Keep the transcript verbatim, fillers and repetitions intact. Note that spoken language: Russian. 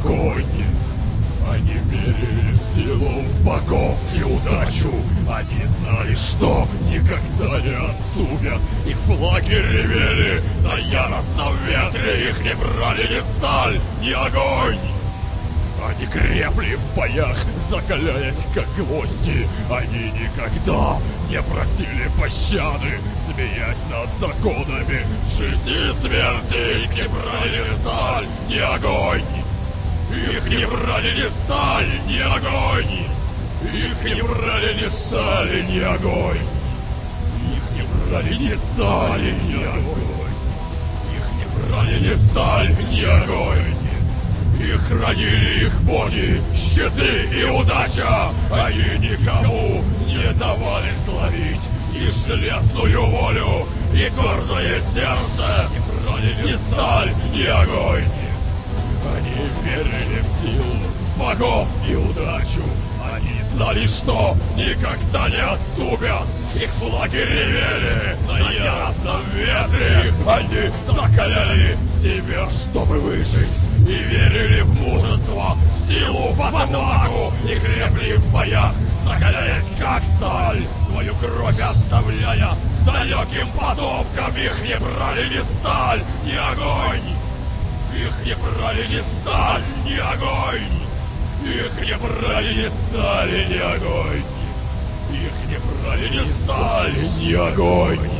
огонь. Они верили в силу, в богов и удачу. Они знали, что никогда не отступят. Их флаги ревели на яростном ветре. Их не брали ни сталь, ни огонь. Они крепли в боях, закаляясь как гвозди. Они никогда не просили пощады, смеясь над законами жизни и смерти. Их не брали ни сталь, ни огонь. Их не брали ни сталь, ни огонь. Их не брали ни сталь, ни огонь. Их не брали ни сталь, ни огонь. Их не брали ни сталь, ни огонь. Их хранили их боги, щиты и удача. Они никому не давали словить и железную волю, и гордое сердце. Не брали ни сталь, ни огонь. Они верили в силу богов и удачу. Они знали, что никогда не отступят. Их флаги ревели на яростном ветре. Они закаляли себя, чтобы выжить, и верили в мужество, в силу, в отвагу. И крепли в боях, закаляясь как сталь, свою кровь оставляя далеким потомкам. Их не брали ни сталь, ни огонь. Их не брали ни сталь, ни огонь. Их не брали ни сталь, ни огонь. Их не брали ни сталь, ни огонь.